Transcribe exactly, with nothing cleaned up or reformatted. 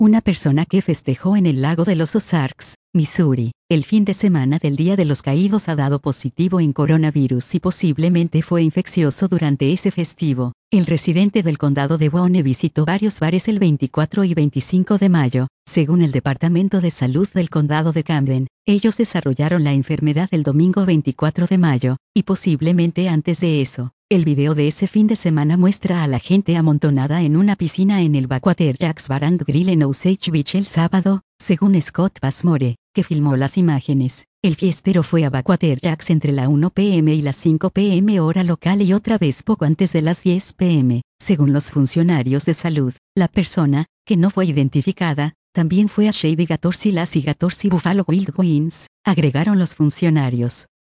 una persona que festejó en el lago de los Ozarks, Missouri, el fin de semana del Día de los Caídos ha dado positivo en coronavirus y posiblemente fue infeccioso durante ese festivo. El residente del condado de Boone visitó varios bares el veinticuatro y veinticinco de mayo, según el Departamento de Salud del condado de Camden. Ellos desarrollaron la enfermedad el domingo veinticuatro de mayo, y posiblemente antes de eso. El video de ese fin de semana muestra a la gente amontonada en una piscina en el Backwater Jacks Bar and Grill en Osage Beach el sábado, según Scott Passmore, que filmó las imágenes. El fiestero fue a Backwater Jacks entre la una pe eme y las cinco pe eme hora local y otra vez poco antes de las diez pe eme. Según los funcionarios de salud, la persona, que no fue identificada, también fue a Shady Gators y las y Gators y Buffalo Wild Wings, agregaron los funcionarios.